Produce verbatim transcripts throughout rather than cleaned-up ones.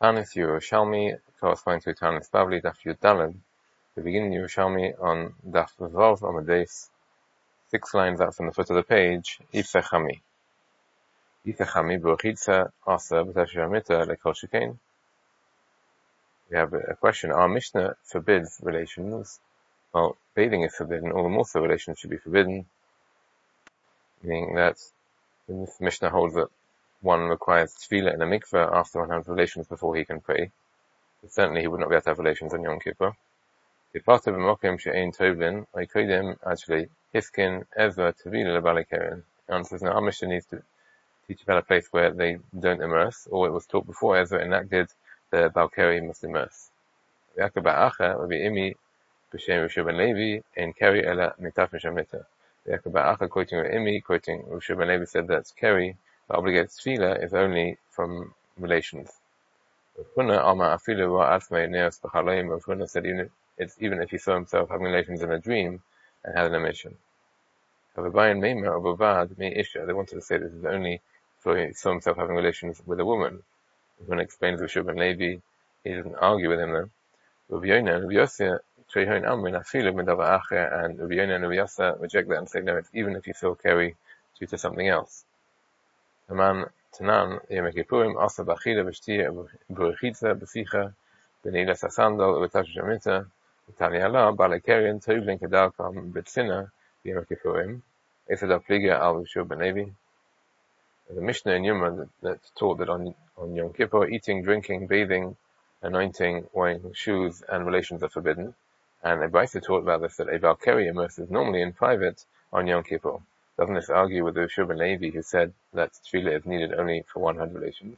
Tanis Yerushalmi corresponds to Tanis Bavli, Daf Yud Daled. The beginning Yerushalmi on Daf Vav Amadeus, six lines up from the foot of the page, Ifechami. Ifechami B'Rochitza Asa B'Tashamita Lekol Shekain. We have a question. Our Mishnah forbids relations. Well, bathing is forbidden, all the more so relations should be forbidden. Meaning that the Mishnah holds that one requires tefillah in a mikveh after one has relations before he can pray. So certainly he would not be able to have relations on Yom Kippur. The part of Mokim she'ein tovlin, I kodim actually hiskin ezra tevila lebalikerin. The answer is no. Our Mishnah needs to teach about a place where they don't immerse, or it was taught before Ezra enacted the Balkari must immerse. The Akaba Acha would be imi b'shem Rishu ben Levi in keri ela mitaf mishamita. The Akaba Acha quoting imi quoting Rishu ben Levi said that keri, the obligated tefillah, is only from relations. Rafuna Amar afilu wa asmei neos b'chaloim. Rafuna said even if it's even if he saw himself having relations in a dream and had an emission. Havabayin Meima or Bavad me Isha. They wanted to say this is only for he saw himself having relations with a woman. When it explains Rishu ben Levi, he doesn't argue with him though. Rabbi Yonah and Rabbi Yossi Trehon Amrin afilu midava acher, and Rabbi Yonah and Rabbi Yossi reject that and say no, it's even if you still carry due to something else. Taman Tanan Yom Kippurim Asa Bachila B'Shtia B'Rechitza B'Sicha B'Neila Sasandal B'Tash Shamita B'Taliala B'Alekerian Tovlin Kedalkam B'Tzina Yom Kippurim Esad Apliga Al Rishu ben Levi. The Mishnah in Yuma that, that taught that on on Yom Kippur eating, drinking, bathing, anointing, wearing shoes, and relations are forbidden. And a Brisa taught about this that a Balkari immerses normally in private on Yom Kippur. Doesn't this argue with the Rishu ben Levi who said that tefillah is needed only for one had relations?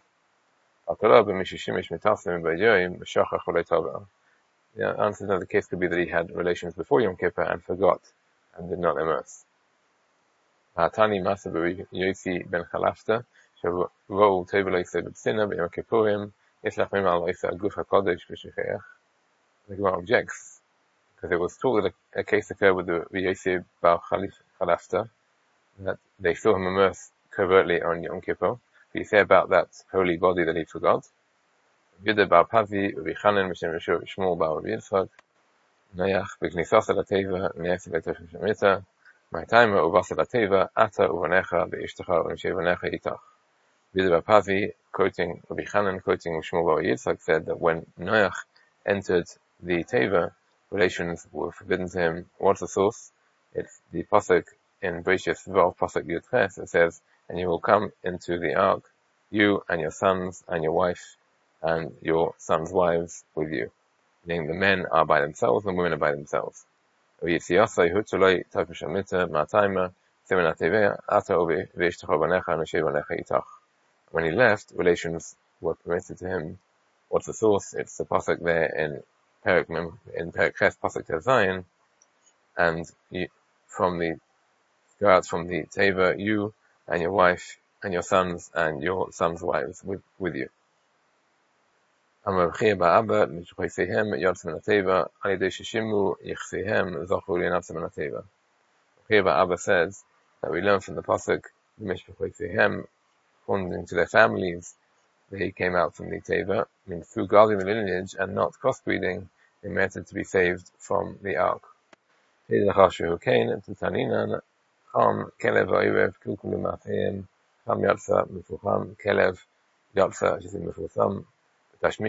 The answer to the case could be that he had relations before Yom Kippur and forgot and did not immerse. Hatani Masa Yosi ben Chalafta Shavu Tevelo Yisei B'Tzina B'Yom Kippurim Yislach Mim Al Yisei Aguf HaKodesh B'Shecheach. The Gemara objects because it was taught that a, a case occurred with the Yosi Bar Chalafta that they saw him immerse covertly on Yom Kippur. But you say about that holy body that he forgot. Yudah Bar Pazi V'Chanan B'Shem Rishu Shmuel Bar Yitzchak Nayach B'Knisasa L'Teva Nayach B'Tosh Shemita My time uvasa lateva ata uvanecha ve'ishtecha u'nishevanecha itach. Yudah Bar Pazi, quoting Rabbi Chanan, quoting Shmuel Bar Yitzchak, said that when Noach entered the teva, relations were forbidden to him. What's the source? It's the pasuk in Bereshis Vav pasuk Yud Ches. It says, "And you will come into the ark, you and your sons and your wife and your sons' wives with you." Meaning the men are by themselves and the women are by themselves. When he left, relations were permitted to him. What's the source? It's the pasuk there in Perek in Perek Ches pasuk Tes Zayin, and you, from the go out from the teva, you and your wife and your sons and your sons' wives with with you. Amar B'chia Ba'abba Mishpoisehem Yotzim Nateva Alidei Shishimu Yichsehem Zochu Li'Natzim Nateva. B'chia Ba'abba says that we learn from the pasuk Mishpoisehem, according to their families, they came out from the teva. I mean, through guarding the lineage and not crossbreeding, they merited to be saved from the ark. Hidachashu Hukain Titaninan Cham Kelev Oirev Kulkulu Matayim Cham Yatsa Mifucham Kelev Yatsa Shizim Mifusam. We have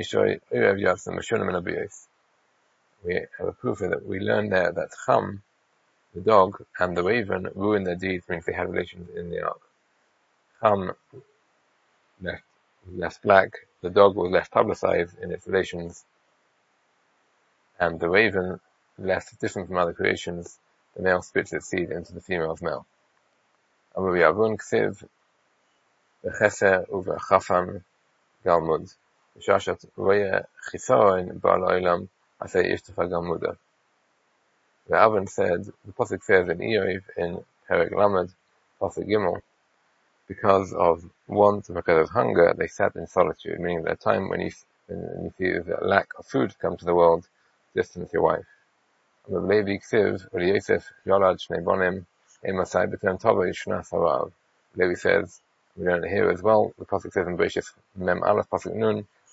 a proof that we learned there that Cham, the dog, and the raven ruined their deeds, means they had relations in the ark. Cham left, left black, the dog was left publicized in its relations, and the raven left different from other creations. The male spits its seed into the female's mouth. Amar Yavun Ksiv, V'cheser u'v'chafan galmud. Shashat Roya Chisaron Bal Olam Asay Ishtafa Gamuda. The Avon said, the pasuk says in Eov in Perek Lamed pasuk Gimel, because of want, because of hunger, they sat in solitude. Meaning that time when you when you see the lack of food come to the world, distance your wife. And the Levi Ksiv Rabbi Yosef Yolad Shnei Bonim Emasai B'Tem Tova Yishnas Harav. Levi says, we learn it here as well. The pasuk says in Bereshis Mem Aleph pasuk Nun,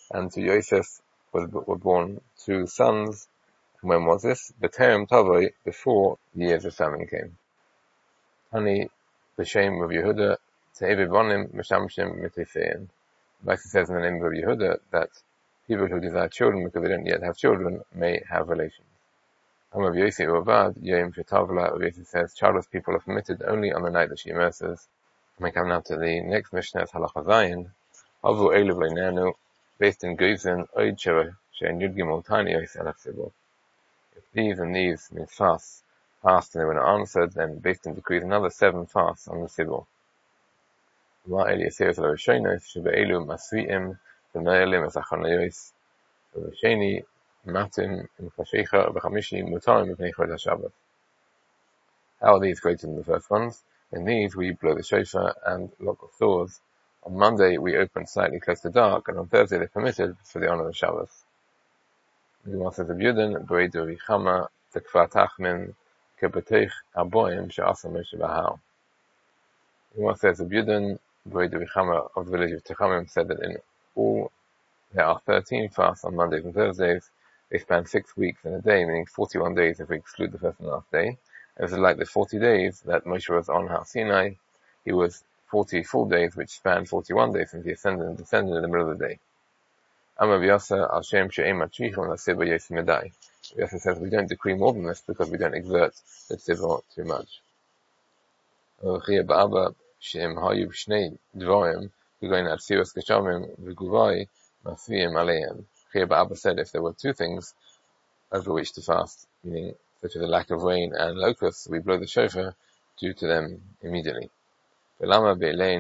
and to Yosef was, were born two sons. And when was this? B'terem Tavoi, before the years of famine came. Tani, the shame of Yehuda, Te'evi Bonim, Meshamshem Mitifein. Like it says in the name of Yehuda, that people who desire children because they don't yet have children may have relations. Amar Yosef Uvad, Yom Shetavla, Yosef says, childless people are permitted only on the night that she immerses. We come now to the next Mishnah, Halacha Zayin. Avu Elu V'Leinenu, based in Guzin, Oid Sheva, Shein Yud Gimel Tani Yos Alaf Sibol. If these and these means fasts asked and they were not answered, then based in decrees another seven fasts on the Sibol. Ma Eli Yisrael L'Rishonos, Sheba Elu Masri'im, V'Noelim Esachonayos, V'Sheni, Matim, V'Chashecha, V'Chamishi, Mutarim, V'Pnei Chod HaShabbat. How are these greater than the first ones? In these we blow the shofar and lock of doors. On Monday we open slightly close to dark, and on Thursday they're permitted for the honor of Shabbos. The Gemara says of Yudin, B'reidu Vichama, Tekfa Tachmin, Kebetech Aboim, She'asa Moshe Bahal. The Gemara says of Yudin, B'reidu Vichama of the village of Techamim said that in all there are thirteen fasts on Mondays and Thursdays. They span six weeks and a day, meaning forty-one days if we exclude the first and last day. It was like the forty days that Moshe was on Har Sinai. He was forty full days, which spanned forty-one days, since he ascended and descended in the middle of the day. Amar Vyasa al Shem She'em Matrichon L'Sibur Yos Medai. Vyasa says we don't decree more than this because we don't exert the Sibur too much. Chia Ba'aba She'em Hayu Shnei Dvorim V'goyin Atzirus Geshamim V'guvai Mafiyim Aleim. Chia Ba'aba said if there were two things over which to fast, meaning such as a lack of rain and locusts, we blow the shofar due to them immediately. Why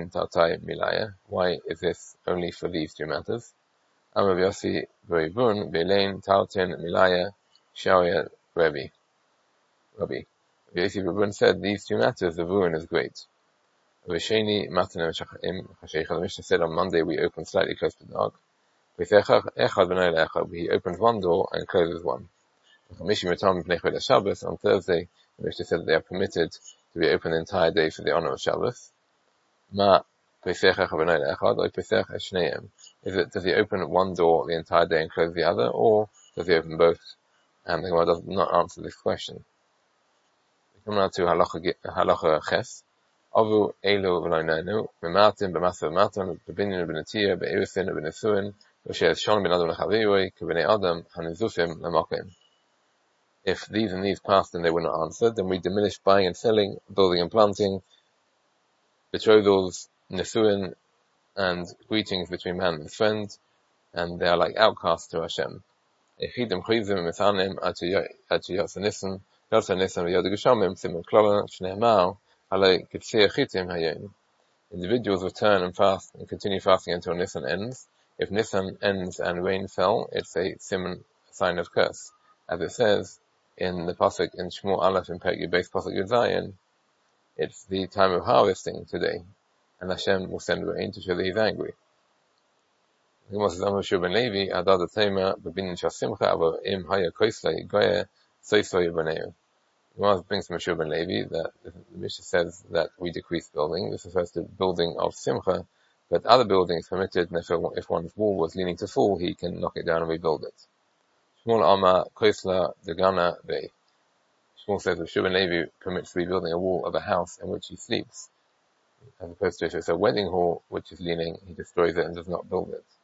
is this only for these two matters? Amar Yossi V'Rivun Be'elein Tartin Milaya Shauya Rabbi. Rabbi. Yossi V'Rivun said these two matters, the V'Rivun is great. V'Sheni Matanim Chashecha. The Mishnah said on Monday we open slightly close to dark. He opens one door and closes one. On Thursday, the Mishnah said that they are permitted to be open the entire day for the honor of Shabbos. Ma Is it, does he open one door the entire day and close the other, or does he open both? And the Gemara does not answer this question. We come now to Halacha Ches. Avu Elu V'Loinenu, B'Martin, B'Masav Martin, B'Binyan, B'Netia, B'Erisin, B'Nesuin, V'Shez Shon Ben Adam L'Chaviroi, K'Bnei Adam, Hanizufim, L'Mokim. If these and these passed and they were not answered, then we diminish buying and selling, building and planting, betrothals, Nesuin, and greetings between man and his friend, and they are like outcasts to Hashem. Echidem chizim mithanim atu yotzanisim, yotzanisim v'yodigushamim simen klola shneimar halei k'tzei chitim hayom. Individuals return and fast and continue fasting until Nisan ends. If Nisan ends and rain fell, it's a siman, a sign of curse. As it says in the pasuk in Shmuel Aleph in Perek Yud pasuk Yud Zayin, it's the time of harvesting today, and Hashem will send rain to show that He's angry. The Gemara says, "Amar Moshe ben Levi, Adad Atema, B'Binyan Shasimcha, Ava Im Haya Koisla Yigoya Soisla Yibaneu." The Gemara brings from Moshe ben Levi that the Mishnah says that we decrease building. This refers to building of Simcha, but other buildings permitted, and if, if one's wall was leaning to fall, he can knock it down and rebuild it. Shmuel Amar Koisla Degana Vei. Shmuel says that Moshe ben Levi permits rebuilding a wall of a house in which he sleeps, as opposed to if it's a wedding hall which is leaning, he destroys it and does not build it.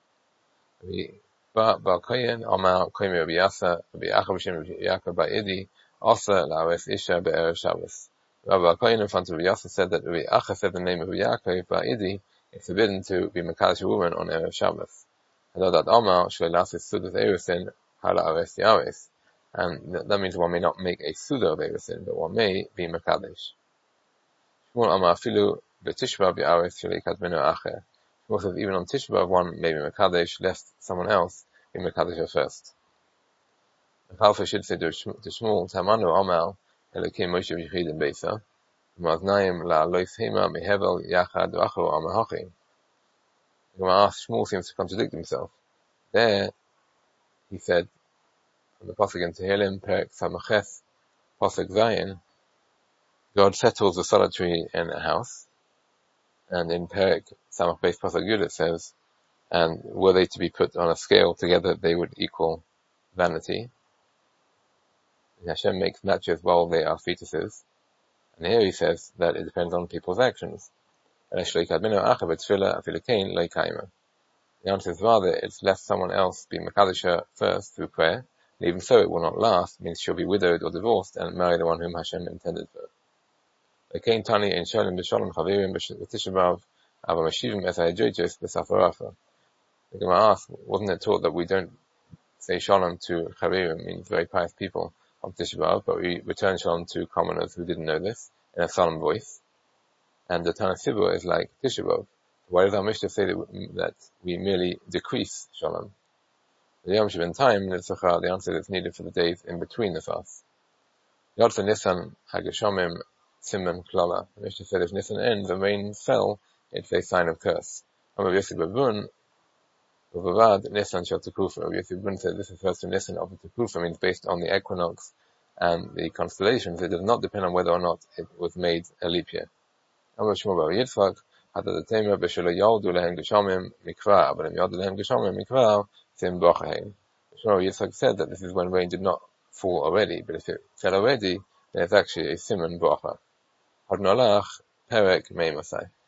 Bar Kohen Amar Kohen Rabbi Yasa Rabbi Acha b'Shem Rabbi Yaakov bar Idi Asa la'ares Isha be'erev Shabbos. Rabbi Kohen in front of Rabbi Yasa said that Rabbi Acha said the name of Rabbi Yaakov bar Idi is forbidden to be mekadosh a woman on erev Shabbos. Hadodat Amar shle'lasis sudas erusin hala'ares yares, and that means one may not make a suda of erusin, but one may be mekadosh. Shmuel Amar afilu be'tishba bi'ares shle'ikadmenu acher. Shmuel says even on Tisha B'Av one may be mekadosh lest someone else be mekadosh first. The Chalfa should say to Shmuel, Tamanu Amal Elokim Moshe v'Yechidim Beisa, Maznayim la'alois hema mehevel yachad v'achro amahachi. The Gemara asks, Shmuel seems to contradict himself. There, he said, on the pasuk in Tehillim, Perek Samachet, pasuk Zayin, God settles the solitary in a house, and in Perek Samach Beis pasuk Yud it says, And were they to be put on a scale together, they would equal vanity. And Hashem makes matches while they are fetuses. And here he says that it depends on people's actions. The answer is rather, it's lest someone else be Mekadesha first through prayer, and even so it will not last, means she'll be widowed or divorced and marry the one whom Hashem intended for. The Gemara asks, wasn't it taught that we don't say Shalom to Chavirim, means very pious people, on Tisha B'Av, but we return Shalom to commoners who didn't know this, in a solemn voice? And the Tana Sibur is like Tisha B'Av. Why does our Mishnah say that, that we merely decrease Shalom? The Yom Shivin time, the answer is needed for the days in between the fasts. Yodsa Nisan Hagashomim Siman Klala. The Mishnah said if Nisan ends, the rain fell, it's a sign of curse. Amar Yosef Babun, Uvavad Nisan Shel Tekufa. Yosef Babun said this refers to Nisan of the Tekufa, means based on the equinox and the constellations. It does not depend on whether or not it was made a leap year. Amar Shmuel Bar Yitzchak, Hada the Tema Beshelo Yaldu Lehen Geshomim Mikra, but if Yaldu Lehen Geshomim Mikra, Sim Bochaheim. Shmuel Yitzchak said that this is when rain did not fall already, but if it fell already, then it's actually a Simon Bocha. Hadnolach Perek Meimasai.